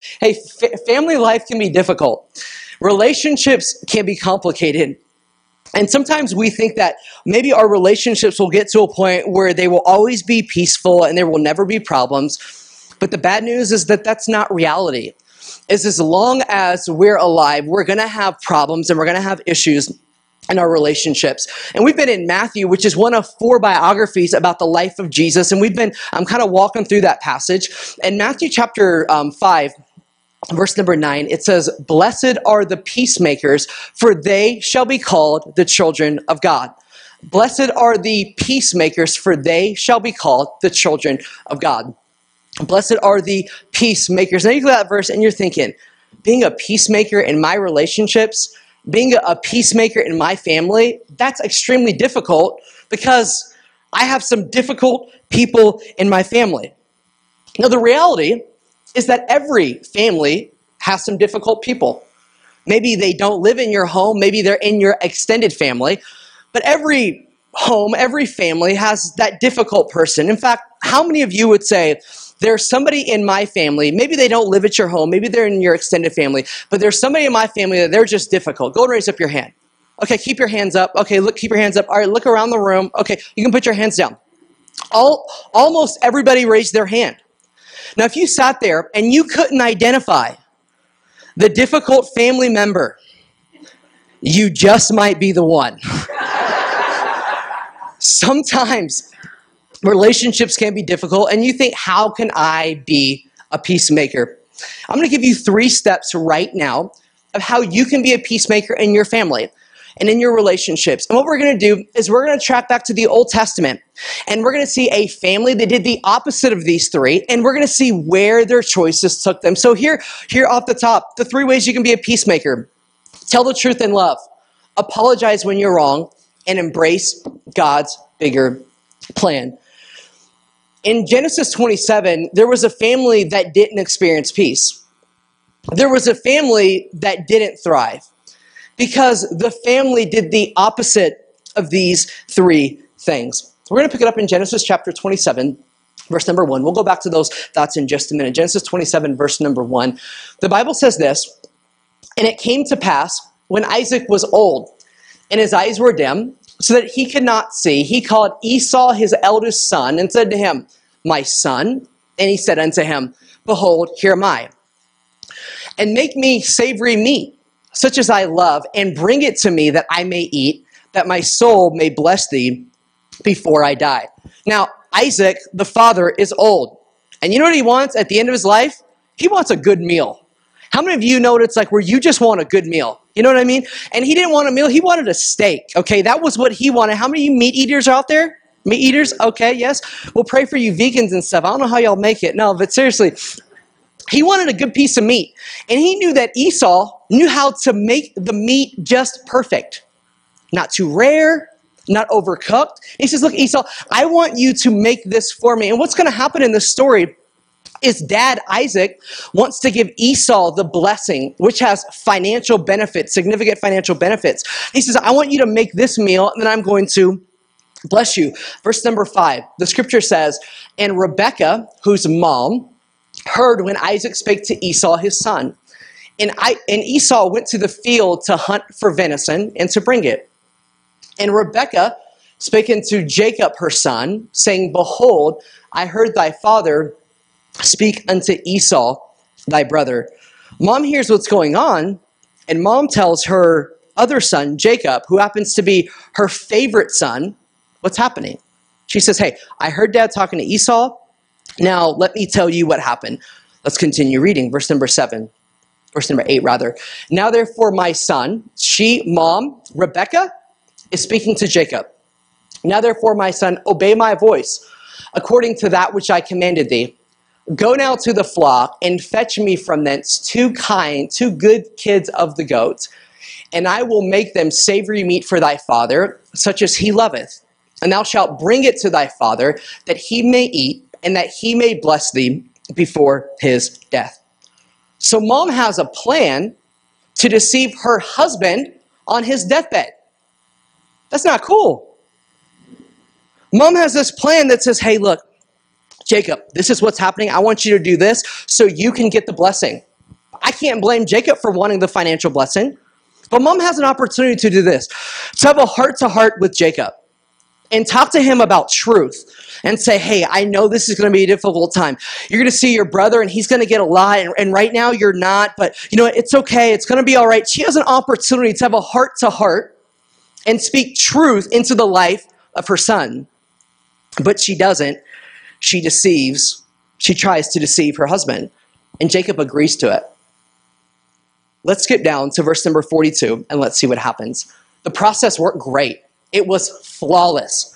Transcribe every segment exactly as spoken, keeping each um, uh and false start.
Hey, f- family life can be difficult. Relationships can be complicated. And sometimes we think that maybe our relationships will get to a point where they will always be peaceful and there will never be problems. But the bad news is that that's not reality. Is as long as we're alive, we're going to have problems and we're going to have issues in our relationships. And we've been in Matthew, which is one of four biographies about the life of Jesus. And we've been, I'm kind of walking through that passage. In Matthew chapter um, five, verse number nine, it says, "Blessed are the peacemakers, for they shall be called the children of God." Blessed are the peacemakers, for they shall be called the children of God. Blessed are the peacemakers. Now you look at that verse and you're thinking, being a peacemaker in my relationships, being a peacemaker in my family, that's extremely difficult because I have some difficult people in my family. Now the reality is that every family has some difficult people. Maybe they don't live in your home, maybe they're in your extended family, but every home, every family has that difficult person. In fact, how many of you would say, there's somebody in my family, maybe they don't live at your home, maybe they're in your extended family, but there's somebody in my family that they're just difficult. Go and raise up your hand. Okay, keep your hands up. Okay, look, keep your hands up. All right, look around the room. Okay, you can put your hands down. All, almost everybody raised their hand. Now, if you sat there and you couldn't identify the difficult family member, you just might be the one. Sometimes relationships can be difficult, and you think, how can I be a peacemaker? I'm going to give you three steps right now of how you can be a peacemaker in your family and in your relationships. And what we're going to do is we're going to track back to the Old Testament, and we're going to see a family that did the opposite of these three, and we're going to see where their choices took them. So here, here off the top, the three ways you can be a peacemaker. Tell the truth in love. Apologize when you're wrong, and embrace God's bigger plan. In Genesis twenty-seven, there was a family that didn't experience peace. There was a family that didn't thrive because the family did the opposite of these three things. We're going to pick it up in Genesis chapter twenty-seven, verse number one. We'll go back to those thoughts in just a minute. Genesis twenty-seven, verse number one. The Bible says this, "And it came to pass when Isaac was old and his eyes were dim, so that he could not see, he called Esau his eldest son and said to him, 'My son.' And he said unto him, 'Behold, here am I. And make me savory meat, such as I love, and bring it to me that I may eat, that my soul may bless thee before I die.'" Now, Isaac, the father, is old. And you know what he wants at the end of his life? He wants a good meal. How many of you know what it's like where you just want a good meal? You know what I mean? And he didn't want a meal. He wanted a steak. Okay, that was what he wanted. How many of you meat eaters are out there? Meat eaters? Okay, yes. We'll pray for you vegans and stuff. I don't know how y'all make it. No, but seriously, he wanted a good piece of meat. And he knew that Esau knew how to make the meat just perfect. Not too rare, not overcooked. He says, "Look, Esau, I want you to make this for me." And what's going to happen in this story is dad, Isaac, wants to give Esau the blessing, which has financial benefits, significant financial benefits. He says, "I want you to make this meal, and then I'm going to bless you." Verse number five, the scripture says, "And Rebekah, whose mom, heard when Isaac spake to Esau his son. And, I, and Esau went to the field to hunt for venison and to bring it. And Rebekah spake unto Jacob her son, saying, Behold, I heard thy father speak unto Esau thy brother." Mom hears what's going on, and mom tells her other son, Jacob, who happens to be her favorite son, what's happening. She says, "Hey, I heard dad talking to Esau. Now, let me tell you what happened." Let's continue reading. Verse number seven. Verse number eight, rather. "Now, therefore, my son," she, mom, Rebekah, is speaking to Jacob. "Now, therefore, my son, obey my voice, according to that which I commanded thee. Go now to the flock, and fetch me from thence two kind, two good kids of the goats, and I will make them savory meat for thy father, such as he loveth. And thou shalt bring it to thy father, that he may eat, and that he may bless thee before his death." So mom has a plan to deceive her husband on his deathbed. That's not cool. Mom has this plan that says, "Hey, look, Jacob, this is what's happening. I want you to do this so you can get the blessing." I can't blame Jacob for wanting the financial blessing. But mom has an opportunity to do this, to have a heart-to-heart with Jacob and talk to him about truth and say, hey, I know this is going to be a difficult time. You're going to see your brother and he's going to get a lot, and, and right now you're not, but you know, it's okay. It's going to be all right. She has an opportunity to have a heart-to-heart and speak truth into the life of her son. But she doesn't. She deceives. She tries to deceive her husband, and Jacob agrees to it. Let's skip down to verse number forty-two, and let's see what happens. The process worked great. It was flawless.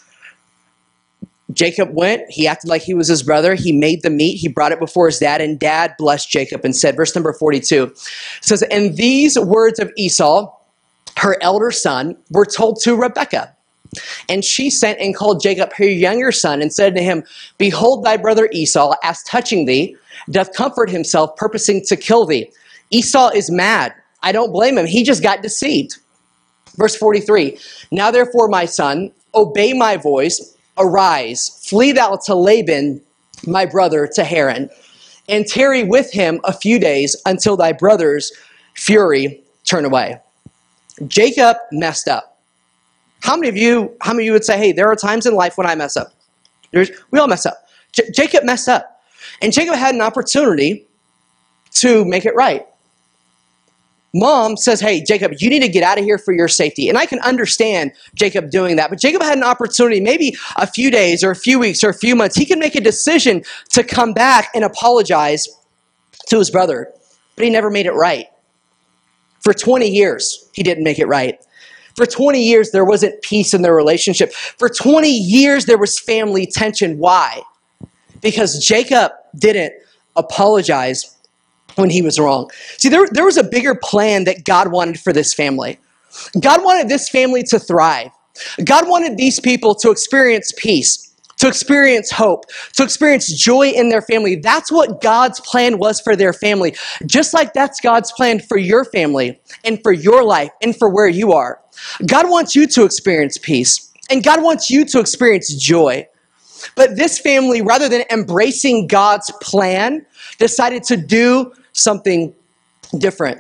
Jacob went. He acted like he was his brother. He made the meat. He brought it before his dad, and dad blessed Jacob and said, verse number forty-two, says, and these words of Esau, her elder son, were told to Rebekah. And she sent and called Jacob her younger son and said to him, behold, thy brother Esau, as touching thee, doth comfort himself, purposing to kill thee. Esau is mad. I don't blame him. He just got deceived. Verse forty-three, now therefore, my son, obey my voice, arise, flee thou to Laban, my brother, to Haran, and tarry with him a few days until thy brother's fury turn away. Jacob messed up. How many of you, how many of you would say, hey, there are times in life when I mess up? There's, we all mess up. J- Jacob messed up. And Jacob had an opportunity to make it right. Mom says, hey, Jacob, you need to get out of here for your safety. And I can understand Jacob doing that. But Jacob had an opportunity, maybe a few days or a few weeks or a few months. He can make a decision to come back and apologize to his brother. But he never made it right. For twenty years, he didn't make it right. For twenty years, there wasn't peace in their relationship. For twenty years, there was family tension. Why? Because Jacob didn't apologize when he was wrong. See, there, there was a bigger plan that God wanted for this family. God wanted this family to thrive. God wanted these people to experience peace, to experience hope, to experience joy in their family. That's what God's plan was for their family. Just like that's God's plan for your family and for your life and for where you are. God wants you to experience peace, and God wants you to experience joy. But this family, rather than embracing God's plan, decided to do something different.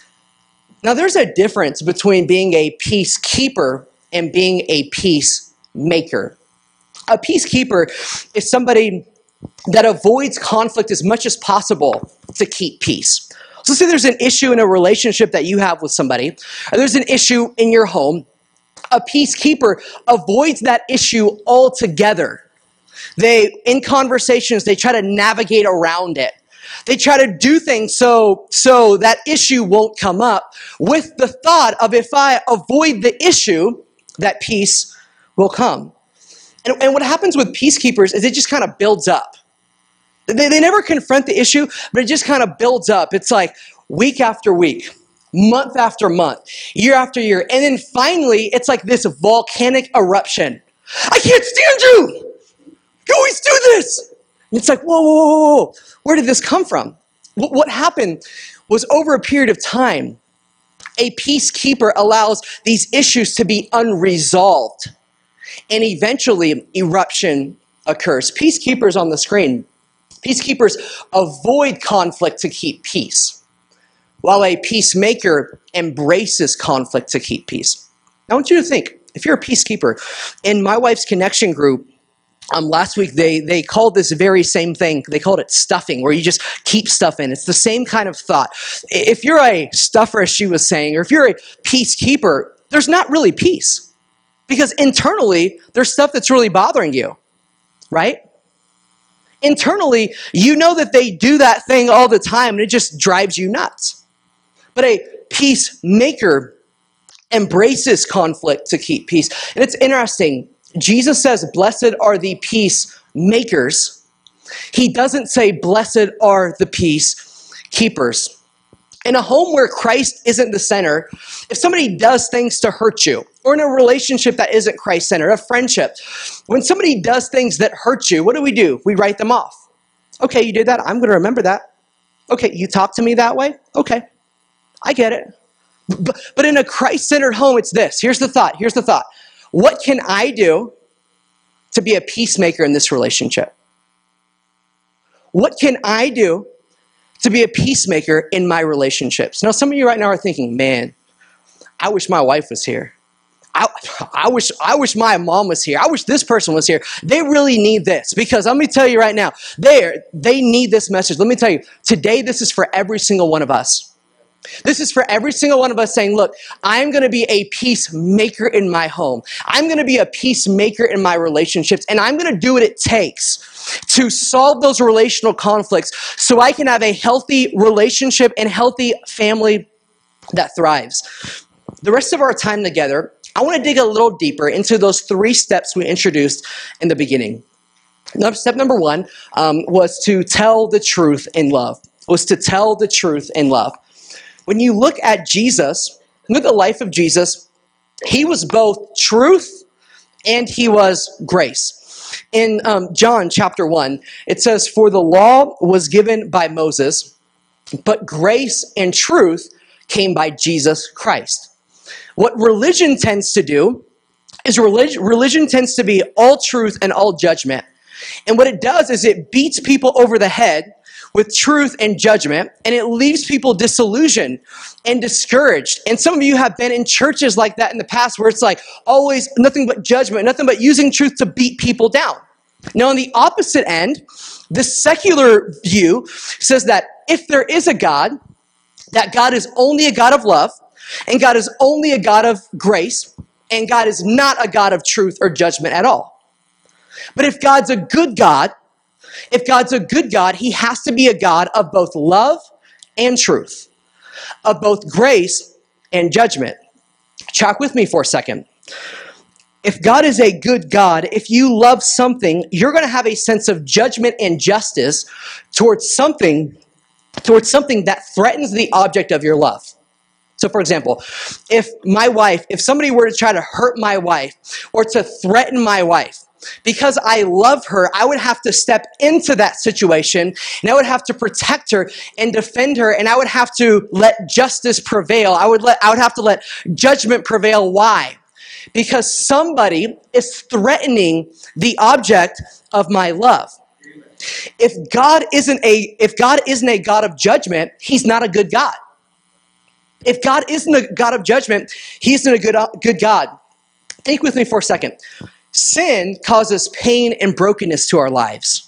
Now, there's a difference between being a peacekeeper and being a peacemaker. A peacekeeper is somebody that avoids conflict as much as possible to keep peace. So say there's an issue in a relationship that you have with somebody, or there's an issue in your home. A peacekeeper avoids that issue altogether. They, in conversations, they try to navigate around it. They try to do things so, so that issue won't come up, with the thought of, if I avoid the issue, that peace will come. And, and what happens with peacekeepers is it just kind of builds up. They, they never confront the issue, but it just kind of builds up. It's like week after week, month after month, year after year. And then finally, it's like this volcanic eruption. I can't stand you! You always do this! And it's like, whoa, whoa, whoa, whoa. Where did this come from? What happened was, over a period of time, a peacekeeper allows these issues to be unresolved. And eventually, eruption occurs. Peacekeepers on the screen. Peacekeepers avoid conflict to keep peace, while a peacemaker embraces conflict to keep peace. I want you to think, if you're a peacekeeper, in my wife's connection group, Um, last week, they, they called this very same thing, they called it stuffing, where you just keep stuff in. It's the same kind of thought. If you're a stuffer, as she was saying, or if you're a peacekeeper, there's not really peace. Because internally, there's stuff that's really bothering you, right? Internally, you know that they do that thing all the time, and it just drives you nuts. But a peacemaker embraces conflict to keep peace. And it's interesting. Jesus says, blessed are the peacemakers. He doesn't say, blessed are the peacekeepers. In a home where Christ isn't the center, if somebody does things to hurt you, or in a relationship that isn't Christ-centered, a friendship, when somebody does things that hurt you, what do we do? We write them off. Okay, you did that. I'm going to remember that. Okay, you talk to me that way? Okay, I get it. But, but in a Christ-centered home, it's this. Here's the thought. Here's the thought. What can I do to be a peacemaker in this relationship? What can I do to be a peacemaker in my relationships? Now, some of you right now are thinking, man, I wish my wife was here. I, I wish I wish my mom was here. I wish this person was here. They really need this, because let me tell you right now, they they need this message. Let me tell you, today this is for every single one of us. This is for every single one of us saying, look, I'm going to be a peacemaker in my home. I'm going to be a peacemaker in my relationships, and I'm going to do what it takes to solve those relational conflicts so I can have a healthy relationship and healthy family that thrives. The rest of our time together, I want to dig a little deeper into those three steps we introduced in the beginning. Step number one um, was to tell the truth in love. Was to tell the truth in love. When you look at Jesus, look at the life of Jesus, he was both truth and he was grace. In um, John chapter one, it says, "For the law was given by Moses, but grace and truth came by Jesus Christ." What religion tends to do is religion, religion tends to be all truth and all judgment. And what it does is it beats people over the head with truth and judgment, and it leaves people disillusioned and discouraged. And some of you have been in churches like that in the past where it's like always nothing but judgment, nothing but using truth to beat people down. Now, on the opposite end, the secular view says that if there is a God, that God is only a God of love, and God is only a God of grace, and God is not a God of truth or judgment at all. But if God's a good God, if God's a good God, he has to be a God of both love and truth, of both grace and judgment. Track with me for a second. If God is a good God, if you love something, you're going to have a sense of judgment and justice towards something, towards something that threatens the object of your love. So for example, if my wife, if somebody were to try to hurt my wife or to threaten my wife, because I love her, I would have to step into that situation, and I would have to protect her and defend her, and I would have to let justice prevail. I would let, I would have to let judgment prevail. Why? Because somebody is threatening the object of my love. If God isn't a, if God isn't a God of judgment, he's not a good God. If God isn't a God of judgment, he isn't a good, good God. Think with me for a second. Sin causes pain and brokenness to our lives.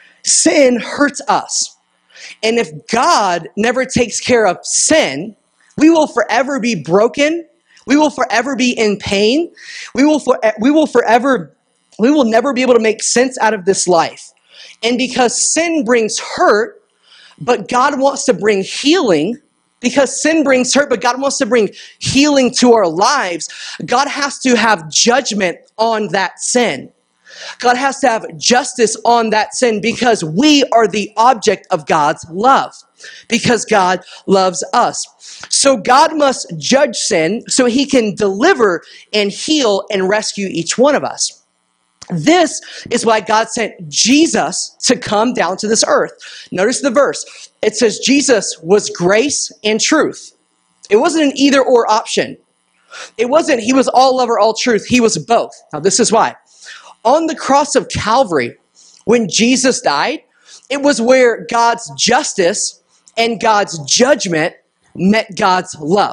Sin hurts us. And if God never takes care of sin, we will forever be broken. We will forever be in pain. We will, for, we will forever, we will never be able to make sense out of this life. And because sin brings hurt, but God wants to bring healing, because sin brings hurt, but God wants to bring healing to our lives, God has to have judgment on that sin. God has to have justice on that sin because we are the object of God's love, because God loves us. So God must judge sin so he can deliver and heal and rescue each one of us. This is why God sent Jesus to come down to this earth. Notice the verse. It says Jesus was grace and truth. It wasn't an either or option. It wasn't he was all love or all truth. He was both. Now this is why. On the cross of Calvary, when Jesus died, it was where God's justice and God's judgment met God's love.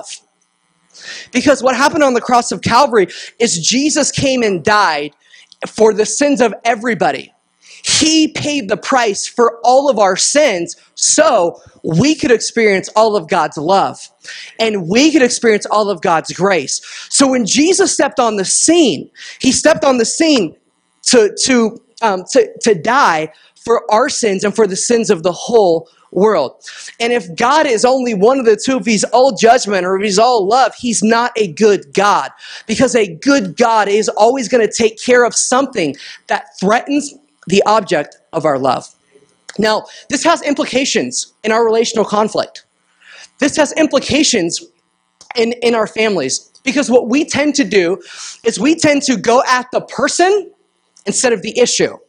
Because what happened on the cross of Calvary is Jesus came and died for the sins of everybody. He paid the price for all of our sins so we could experience all of God's love and we could experience all of God's grace. So when Jesus stepped on the scene, he stepped on the scene to, to, um, to, to die for our sins and for the sins of the whole world. And if God is only one of the two, if he's all judgment or if he's all love, he's not a good God, because a good God is always going to take care of something that threatens the object of our love. Now, this has implications in our relational conflict. This has implications in, in our families, because what we tend to do is we tend to go at the person instead of the issue.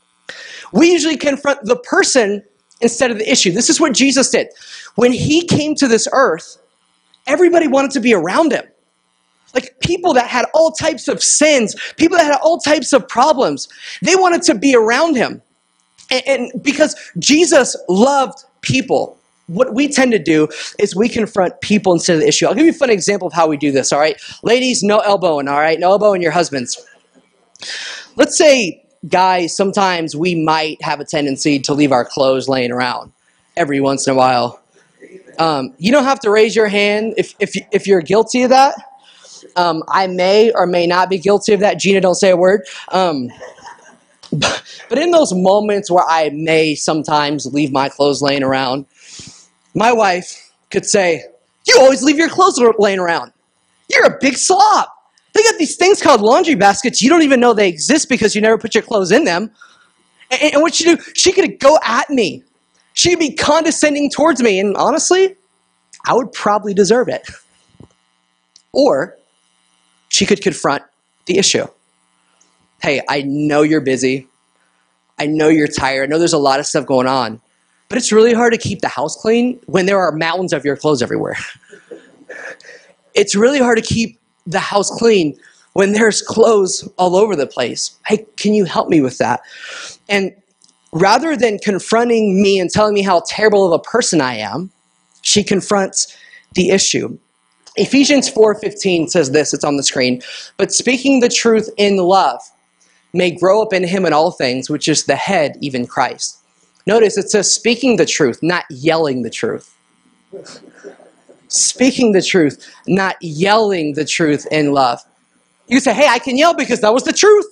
We usually confront the person instead of the issue. This is what Jesus did. When he came to this earth, everybody wanted to be around him. Like people that had all types of sins, people that had all types of problems, they wanted to be around him. And, and because Jesus loved people, what we tend to do is we confront people instead of the issue. I'll give you a fun example of how we do this, all right? Ladies, no elbowing, all right? No elbowing your husbands. Let's say, guys, sometimes we might have a tendency to leave our clothes laying around every once in a while. Um, you don't have to raise your hand if, if, if you're guilty of that. Um, I may or may not be guilty of that. Gina, don't say a word. Um, but, but in those moments where I may sometimes leave my clothes laying around, my wife could say, "You always leave your clothes laying around. You're a big slob. They got these things called laundry baskets. You don't even know they exist because you never put your clothes in them." And, and what she do? She could go at me. She'd be condescending towards me. And honestly, I would probably deserve it. Or she could confront the issue. "Hey, I know you're busy. I know you're tired. I know there's a lot of stuff going on. But it's really hard to keep the house clean when there are mountains of your clothes everywhere. It's really hard to keep the house clean when there's clothes all over the place. Hey, can you help me with that?" And rather than confronting me and telling me how terrible of a person I am, she confronts the issue. Ephesians four fifteen says this, it's on the screen, "But speaking the truth in love may grow up in him in all things, which is the head, even Christ." Notice it says speaking the truth, not yelling the truth. Speaking the truth, not yelling the truth in love. You say, "Hey, I can yell because that was the truth.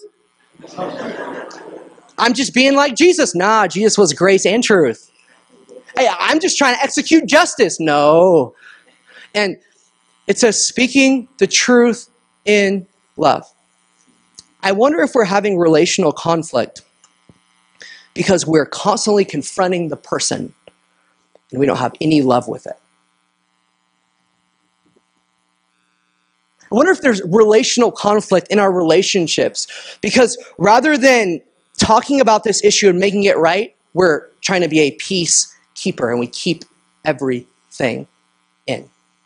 I'm just being like Jesus." Nah, Jesus was grace and truth. "Hey, I'm just trying to execute justice." No. And it says speaking the truth in love. I wonder if we're having relational conflict because we're constantly confronting the person and we don't have any love with it. I wonder if there's relational conflict in our relationships because rather than talking about this issue and making it right, we're trying to be a peacekeeper and we keep everything in.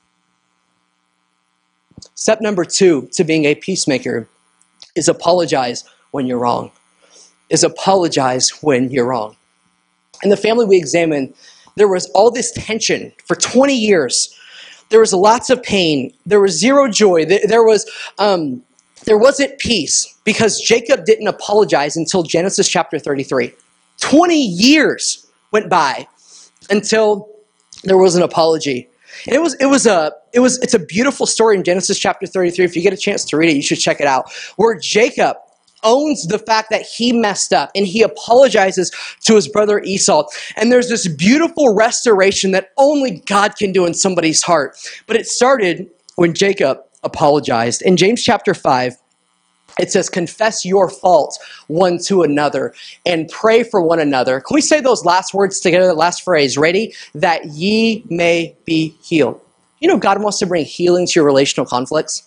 Step number two to being a peacemaker is apologize when you're wrong. Is apologize when you're wrong. In the family we examined, there was all this tension for twenty years. There was lots of pain. There was zero joy. There was, um, there wasn't peace because Jacob didn't apologize until Genesis chapter thirty-three. twenty years went by until there was an apology. And it was, it was a, it was, it's a beautiful story in Genesis chapter thirty-three. If you get a chance to read it, you should check it out. Where Jacob owns the fact that he messed up and he apologizes to his brother Esau. And there's this beautiful restoration that only God can do in somebody's heart. But it started when Jacob apologized. In James chapter five, it says, "Confess your faults one to another and pray for one another." Can we say those last words together, the last phrase? Ready? "That ye may be healed." You know, God wants to bring healing to your relational conflicts.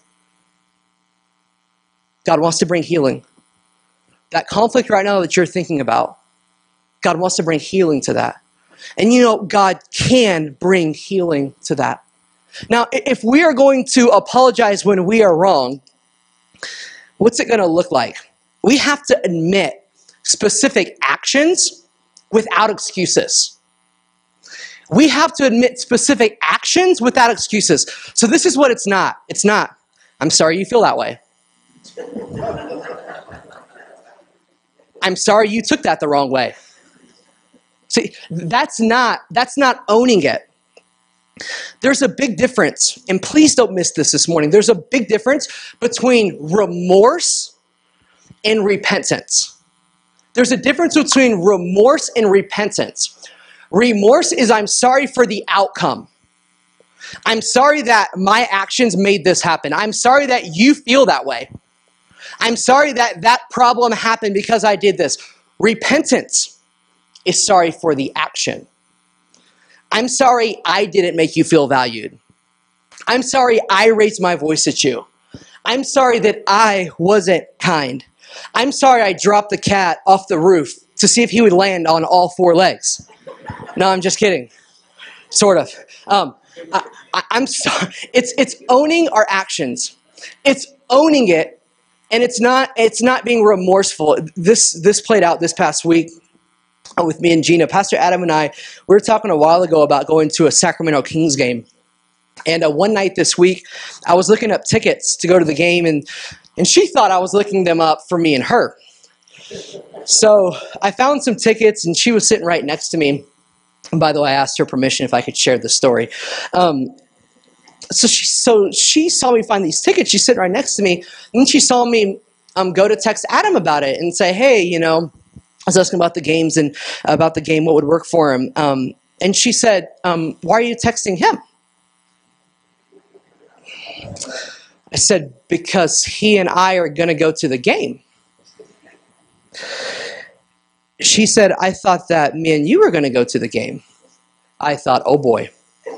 God wants to bring healing. That conflict right now that you're thinking about, God wants to bring healing to that. And you know, God can bring healing to that. Now, if we are going to apologize when we are wrong, what's it going to look like? We have to admit specific actions without excuses. We have to admit specific actions without excuses. So this is what it's not. It's not, "I'm sorry you feel that way. I'm sorry you took that the wrong way." See, that's not, that's not owning it. There's a big difference, and please don't miss this this morning. There's a big difference between remorse and repentance. There's a difference between remorse and repentance. Remorse is I'm sorry for the outcome. I'm sorry that my actions made this happen. I'm sorry that you feel that way. I'm sorry that that problem happened because I did this. Repentance is sorry for the action. I'm sorry I didn't make you feel valued. I'm sorry I raised my voice at you. I'm sorry that I wasn't kind. I'm sorry I dropped the cat off the roof to see if he would land on all four legs. No, I'm just kidding. Sort of. Um, I, I, I'm sorry. It's it's owning our actions. It's owning it, and it's not it's not being remorseful. This this played out this past week. with me and Gina. Pastor Adam and I, we were talking a while ago about going to a Sacramento Kings game. And uh, one night this week, I was looking up tickets to go to the game, and, and she thought I was looking them up for me and her. So I found some tickets, and she was sitting right next to me. And by the way, I asked her permission if I could share the story. Um, so, she, so she saw me find these tickets. She's sitting right next to me, and then she saw me um, go to text Adam about it and say, hey, you know, I was asking about the games and about the game, what would work for him. Um, and she said, um, why are you texting him? I said, because he and I are going to go to the game. She said, I thought that me and you were going to go to the game. I thought, oh boy.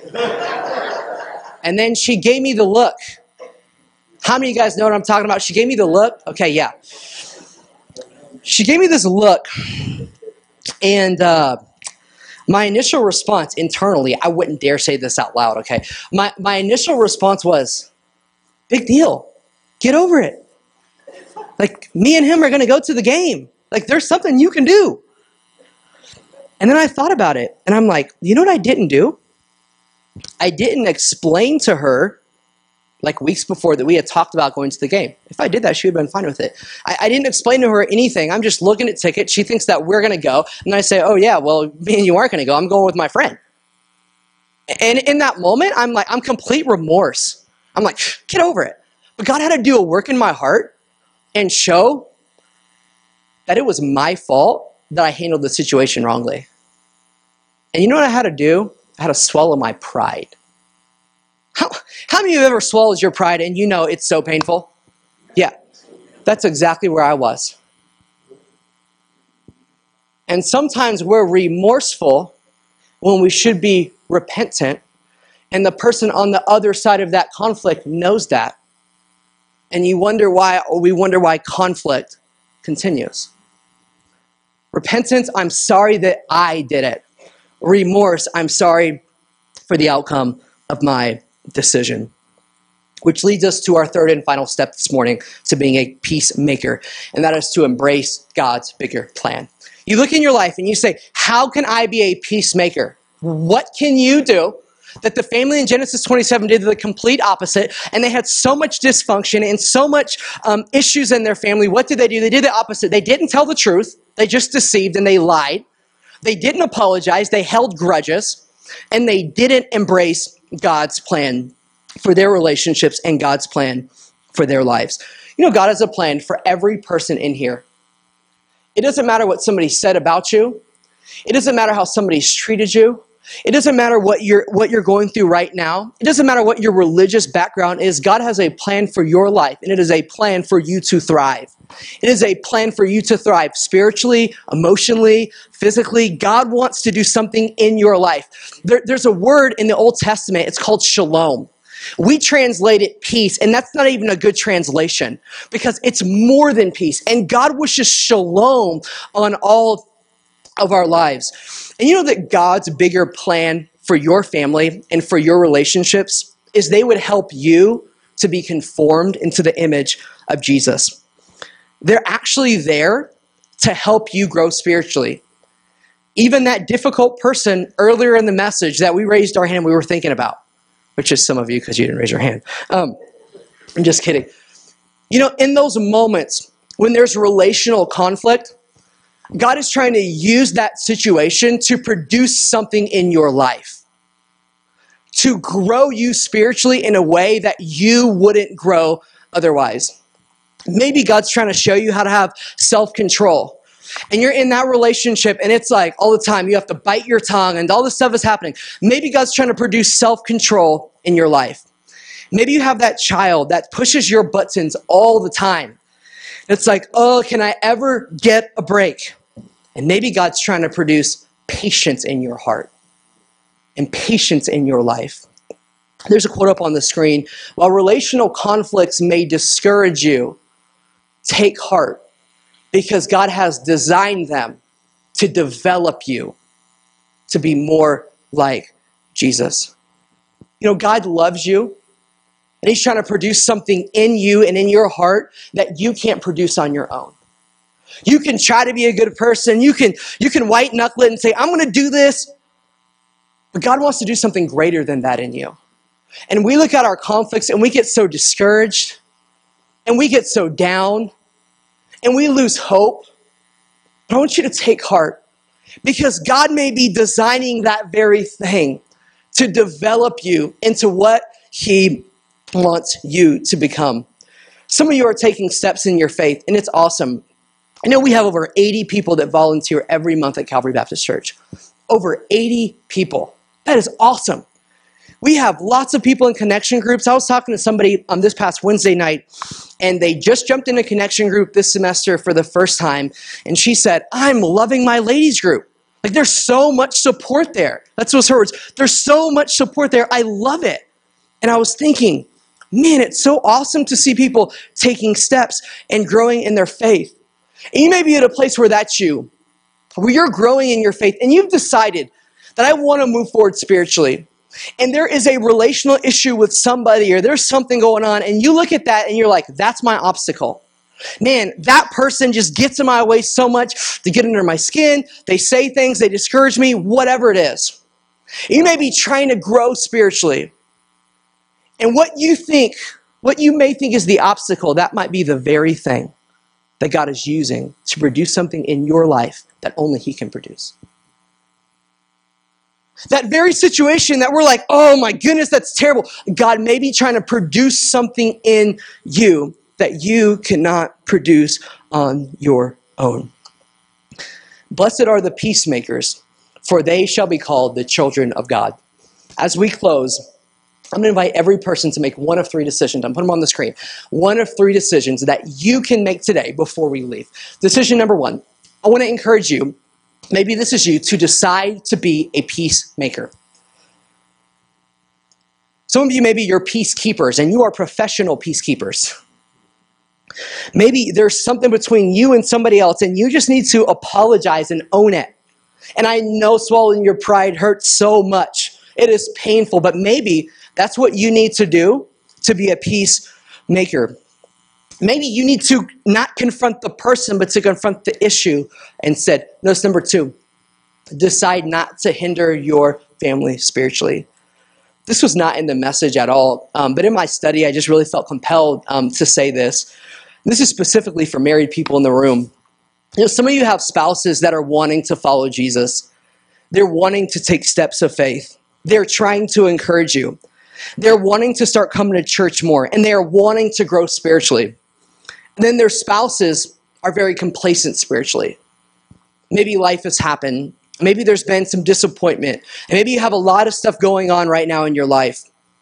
And then she gave me the look. How many of you guys know what I'm talking about? She gave me the look. Okay, yeah. She gave me this look. And uh, my initial response internally, I wouldn't dare say this out loud, okay? My, my initial response was, big deal. Get over it. Like, me and him are going to go to the game. Like, there's something you can do. And then I thought about it, and I'm like, you know what I didn't do? I didn't explain to her, like weeks before, that we had talked about going to the game. If I did that, she would have been fine with it. I, I didn't explain to her anything. I'm just looking at tickets. She thinks that we're going to go. And I say, oh, yeah, well, me and you aren't going to go. I'm going with my friend. And in that moment, I'm like, I'm complete remorse. I'm like, get over it. But God had to do a work in my heart and show that it was my fault that I handled the situation wrongly. And you know what I had to do? I had to swallow my pride. How, how many of you have ever swallowed your pride and you know it's so painful? Yeah, that's exactly where I was. And sometimes we're remorseful when we should be repentant, and the person on the other side of that conflict knows that. And you wonder why, or we wonder why conflict continues. Repentance, I'm sorry that I did it. Remorse, I'm sorry for the outcome of my decision. Which leads us to our third and final step this morning to being a peacemaker, and that is to embrace God's bigger plan. You look in your life and you say, how can I be a peacemaker? What can you do that the family in Genesis twenty-seven did the complete opposite, and they had so much dysfunction and so much um, issues in their family? What did they do? They did the opposite. They didn't tell the truth. They just deceived and they lied. They didn't apologize. They held grudges, and they didn't embrace God's plan for their relationships and God's plan for their lives. You know, God has a plan for every person in here. It doesn't matter what somebody said about you. It doesn't matter how somebody's treated you. It doesn't matter what you're what you're going through right now. It doesn't matter what your religious background is. God has a plan for your life, and it is a plan for you to thrive. It is a plan for you to thrive spiritually, emotionally, physically. God wants to do something in your life. There, there's a word in the Old Testament. It's called shalom. We translate it peace, and that's not even a good translation because it's more than peace. And God wishes shalom on all of our lives. And you know that God's bigger plan for your family and for your relationships is they would help you to be conformed into the image of Jesus. They're actually there to help you grow spiritually. Even that difficult person earlier in the message that we raised our hand we were thinking about, which is some of you because you didn't raise your hand. Um, I'm just kidding. You know, in those moments when there's relational conflict, God is trying to use that situation to produce something in your life, to grow you spiritually in a way that you wouldn't grow otherwise. Maybe God's trying to show you how to have self-control. And you're in that relationship and it's like all the time you have to bite your tongue and all this stuff is happening. Maybe God's trying to produce self-control in your life. Maybe you have that child that pushes your buttons all the time. It's like, oh, can I ever get a break? And maybe God's trying to produce patience in your heart and patience in your life. There's a quote up on the screen. While relational conflicts may discourage you, take heart because God has designed them to develop you to be more like Jesus. You know, God loves you and he's trying to produce something in you and in your heart that you can't produce on your own. You can try to be a good person. You can, you can white knuckle it and say, I'm going to do this. But God wants to do something greater than that in you. And we look at our conflicts and we get so discouraged and we get so down and we lose hope. But I want you to take heart, because God may be designing that very thing to develop you into what He wants you to become. Some of you are taking steps in your faith, and it's awesome. I know we have over eighty people that volunteer every month at Calvary Baptist Church. Over eighty people. That is awesome. We have lots of people in connection groups. I was talking to somebody um, this past Wednesday night, and they just jumped in a connection group this semester for the first time, and she said, I'm loving my ladies group. Like, there's so much support there. That's what's her words. There's so much support there. I love it. And I was thinking, man, it's so awesome to see people taking steps and growing in their faith. And you may be at a place where that's you, where you're growing in your faith, and you've decided that I want to move forward spiritually. And there is a relational issue with somebody, or there's something going on, and you look at that and you're like, that's my obstacle. Man, that person just gets in my way so much to get under my skin. They say things, they discourage me, whatever it is. You may be trying to grow spiritually. And what you think, what you may think is the obstacle, that might be the very thing that God is using to produce something in your life that only He can produce. That very situation that we're like, oh my goodness, that's terrible. God may be trying to produce something in you that you cannot produce on your own. Blessed are the peacemakers, for they shall be called the children of God. As we close, I'm going to invite every person to make one of three decisions. I'm putting them on the screen. One of three decisions that you can make today before we leave. Decision number one, I want to encourage you, maybe this is you, to decide to be a peacemaker. Some of you, maybe you're peacekeepers, and you are professional peacekeepers. Maybe there's something between you and somebody else, and you just need to apologize and own it. And I know swallowing your pride hurts so much. It is painful, but maybe that's what you need to do to be a peacemaker. Maybe you need to not confront the person, but to confront the issue instead. Notice number two, decide not to hinder your family spiritually. This was not in the message at all, um, but in my study, I just really felt compelled um, to say this. This is specifically for married people in the room. You know, some of you have spouses that are wanting to follow Jesus. They're wanting to take steps of faith. They're trying to encourage you. They're wanting to start coming to church more, and they are wanting to grow spiritually. And then their spouses are very complacent spiritually. Maybe life has happened. Maybe there's been some disappointment. And maybe you have a lot of stuff going on right now in your life.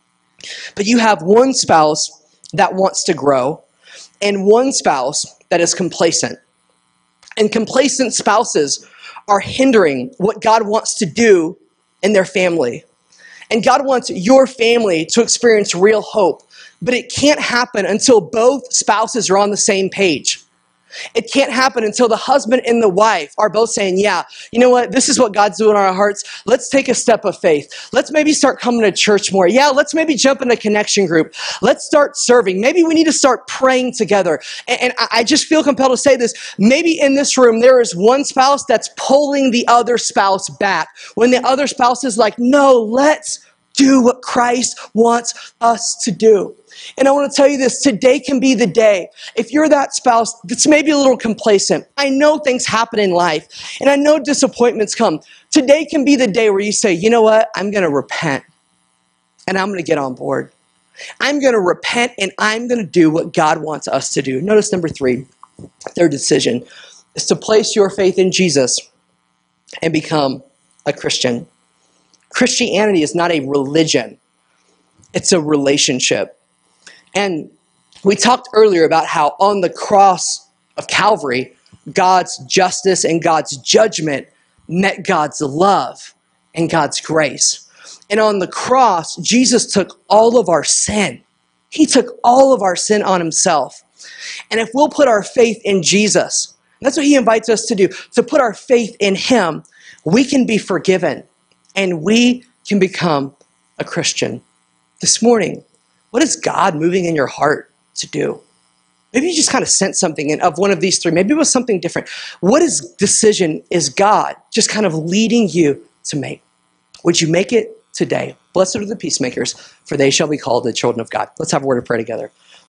But you have one spouse that wants to grow and one spouse that is complacent. And complacent spouses are hindering what God wants to do in their family. And God wants your family to experience real hope. But it can't happen until both spouses are on the same page. It can't happen until the husband and the wife are both saying, yeah, you know what? This is what God's doing in our hearts. Let's take a step of faith. Let's maybe start coming to church more. Yeah, let's maybe jump in a connection group. Let's start serving. Maybe we need to start praying together. And, and I just feel compelled to say this. Maybe in this room, there is one spouse that's pulling the other spouse back. When the other spouse is like, no, let's do what Christ wants us to do. And I want to tell you this, today can be the day. If you're that spouse that's maybe a little complacent, I know things happen in life, and I know disappointments come. Today can be the day where you say, you know what, I'm going to repent, and I'm going to get on board. I'm going to repent, and I'm going to do what God wants us to do. Notice number three, third decision, is to place your faith in Jesus and become a Christian. Christianity is not a religion. It's a relationship. And we talked earlier about how on the cross of Calvary, God's justice and God's judgment met God's love and God's grace. And on the cross, Jesus took all of our sin. He took all of our sin on himself. And if we'll put our faith in Jesus, that's what he invites us to do, to put our faith in him, we can be forgiven and we can become a Christian. This morning, what is God moving in your heart to do? Maybe you just kind of sensed something in, of one of these three. Maybe it was something different. What is decision is God just kind of leading you to make? Would you make it today? Blessed are the peacemakers, for they shall be called the children of God. Let's have a word of prayer together.